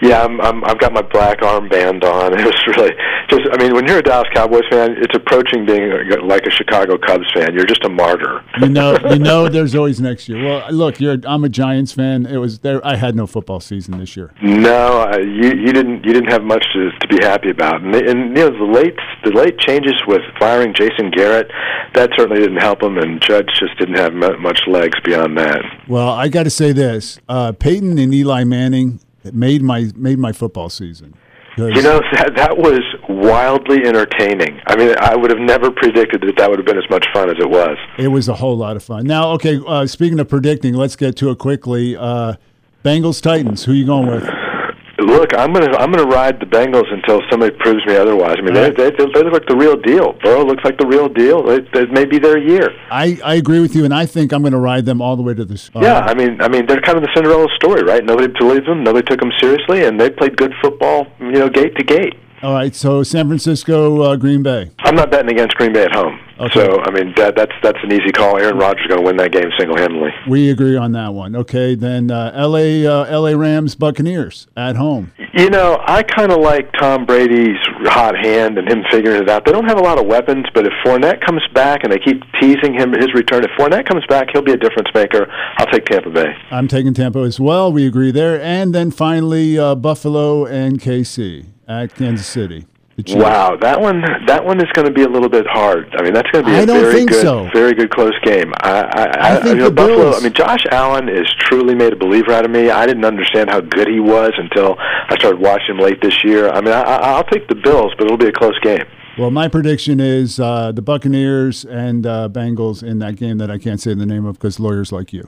Yeah, I've got my black armband on. It was really just, I mean, when you're a Dallas Cowboys fan, it's approaching being like a Chicago Cubs fan. You're just a martyr. You know, there's always next year. Well, look, I'm a Giants fan. It was there. I had no football season this year. No, you didn't have much to be happy about. And you know, the late changes with firing Jason Garrett, that certainly didn't help him. And Judge just didn't have much legs beyond that. Well, I got to say this: Peyton and Eli Manning made my football season. You know, that was wildly entertaining. I mean, I would have never predicted that would have been as much fun as it was. It was a whole lot of fun. Now, okay, speaking of predicting, let's get to it quickly. Bengals Titans. Who you going with? Look, I'm gonna ride the Bengals until somebody proves me otherwise. I mean, they look like the real deal. Burrow looks like the real deal. It may be their year. I agree with you, and I think I'm going to ride them all the way to the. Yeah, I mean, they're kind of the Cinderella story, right? Nobody believed them. Nobody took them seriously, and they played good football, you know, gate to gate. All right, so San Francisco, Green Bay. I'm not betting against Green Bay at home. Okay. So, I mean, that's an easy call. Aaron Rodgers is going to win that game single-handedly. We agree on that one. Okay, then L.A. Rams, Buccaneers at home. You know, I kind of like Tom Brady's hot hand and him figuring it out. They don't have a lot of weapons, but if Fournette comes back and they keep teasing him his return, if Fournette comes back, he'll be a difference maker. I'll take Tampa Bay. I'm taking Tampa as well. We agree there. And then finally, Buffalo and KC at Kansas City. Wow, that one is going to be a little bit hard. I mean, that's going to be very good close game. I think the Buffalo. Bills. I mean, Josh Allen is truly made a believer out of me. I didn't understand how good he was until I started watching him late this year. I mean, I'll take the Bills, but it'll be a close game. Well, my prediction is the Buccaneers and Bengals in that game that I can't say the name of because lawyers like you.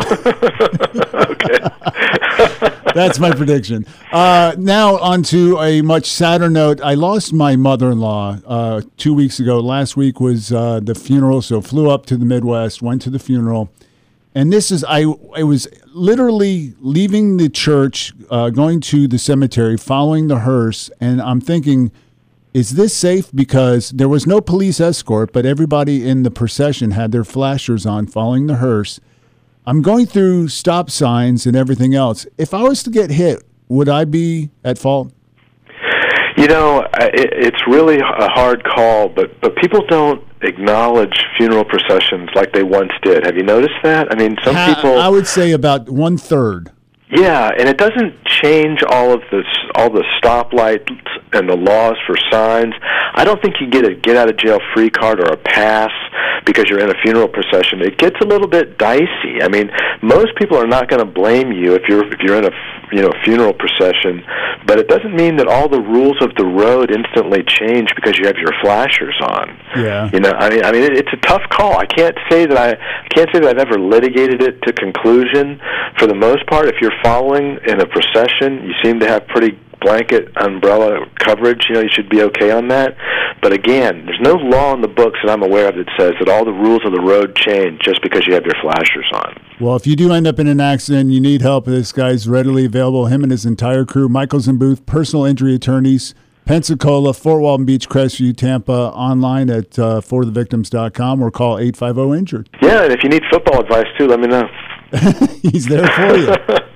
Okay. That's my prediction. Now on to a much sadder note. I lost my mother-in-law 2 weeks ago. Last week was the funeral, so flew up to the Midwest, went to the funeral. And this is, I was literally leaving the church, going to the cemetery, following the hearse, and I'm thinking, is this safe? Because there was no police escort, but everybody in the procession had their flashers on following the hearse. I'm going through stop signs and everything else. If I was to get hit, would I be at fault? You know, it's really a hard call, but people don't acknowledge funeral processions like they once did. Have you noticed that? I mean, some people... I would say about 1/3. Yeah, and it doesn't change all the stoplights and the laws for signs. I don't think you get a get out of jail free card or a pass because you're in a funeral procession. It gets a little bit dicey. I mean, most people are not going to blame you if you're in a funeral procession, but it doesn't mean that all the rules of the road instantly change because you have your flashers on. Yeah. You know, I mean, it's a tough call. I can't say that I've ever litigated it to conclusion. For the most part, if you're following in a procession, you seem to have pretty blanket umbrella coverage. You know, you should be okay on that. But again, there's no law in the books that I'm aware of that says that all the rules of the road change just because you have your flashers on. Well, if you do end up in an accident, you need help, this guy's readily available. Him and his entire crew, Michaels and Booth, personal injury attorneys, Pensacola, Fort Walton Beach, Crestview, Tampa, online at forthevictims.com or call 850-INJURED. Yeah, and if you need football advice, too, let me know. He's there for you.